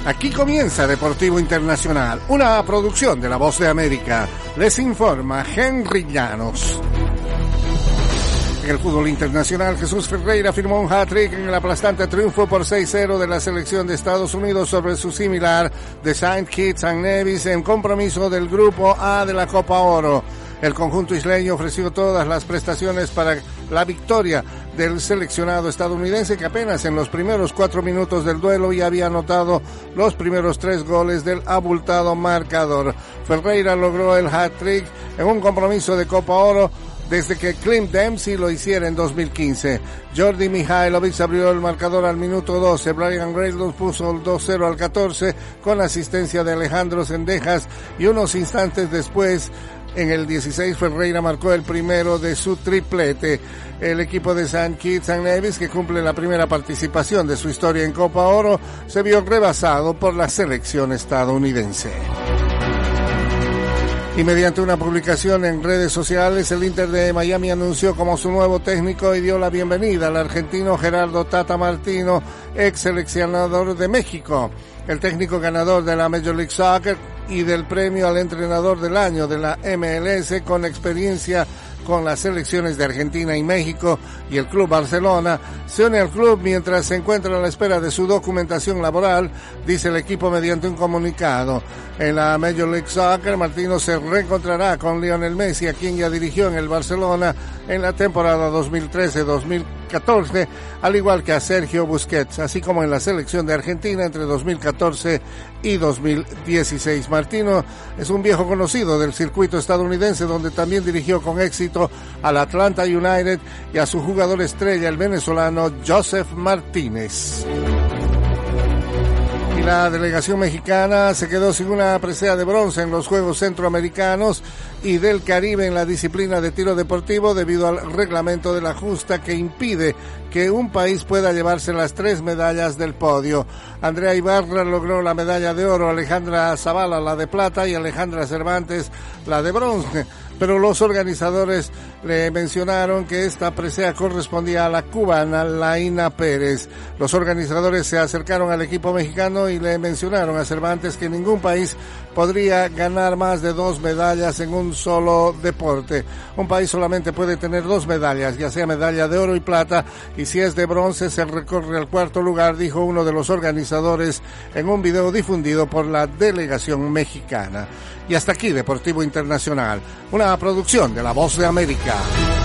Aquí comienza Deportivo Internacional, una producción de La Voz de América. Les informa Henry Llanos. En el fútbol internacional, Jesús Ferreira firmó un hat-trick en el aplastante triunfo por 6-0 de la selección de Estados Unidos sobre su similar de St. Kitts and Nevis en compromiso del Grupo A de la Copa Oro. El conjunto isleño ofreció todas las prestaciones para la victoria del seleccionado estadounidense, que apenas en los primeros 4 minutos del duelo ya había anotado los primeros 3 goles del abultado marcador. Ferreira logró el hat-trick en un compromiso de Copa Oro desde que Clint Dempsey lo hiciera en 2015. Jordi Mihailovic abrió el marcador al minuto 12. Brian Reynolds puso el 2-0 al 14 con asistencia de Alejandro Zendejas, y unos instantes después, en el 16, Ferreira marcó el primero de su triplete. El equipo de St. Kitts and Nevis, que cumple la primera participación de su historia en Copa Oro, se vio rebasado por la selección estadounidense. Y mediante una publicación en redes sociales, el Inter de Miami anunció como su nuevo técnico y dio la bienvenida al argentino Gerardo Tata Martino, ex seleccionador de México. El técnico ganador de la Major League Soccer y del premio al entrenador del año de la MLS, con experiencia con las selecciones de Argentina y México y el Club Barcelona, se une al club mientras se encuentra a la espera de su documentación laboral, dice el equipo mediante un comunicado. En la Major League Soccer, Martino se reencontrará con Lionel Messi, a quien ya dirigió en el Barcelona en la temporada 2013-2014, al igual que a Sergio Busquets, así como en la selección de Argentina entre 2014 y 2016. Martino es un viejo conocido del circuito estadounidense, donde también dirigió con éxito al Atlanta United y a su jugador estrella, el venezolano Joseph Martínez. Y la delegación mexicana se quedó sin una presea de bronce en los Juegos Centroamericanos y del Caribe en la disciplina de tiro deportivo, debido al reglamento de la justa que impide que un país pueda llevarse las 3 medallas del podio. Andrea Ibarra logró la medalla de oro, Alejandra Zavala la de plata y Alejandra Cervantes la de bronce. Pero los organizadores le mencionaron que esta presea correspondía a la cubana Laina Pérez. Los organizadores se acercaron al equipo mexicano y le mencionaron a Cervantes que ningún país podría ganar más de 2 medallas en un solo deporte. Un país solamente puede tener 2 medallas, ya sea medalla de oro y plata, y si es de bronce se recorre al 4º lugar, dijo uno de los organizadores en un video difundido por la delegación mexicana. Y hasta aquí Deportivo Internacional, una producción de La Voz de América.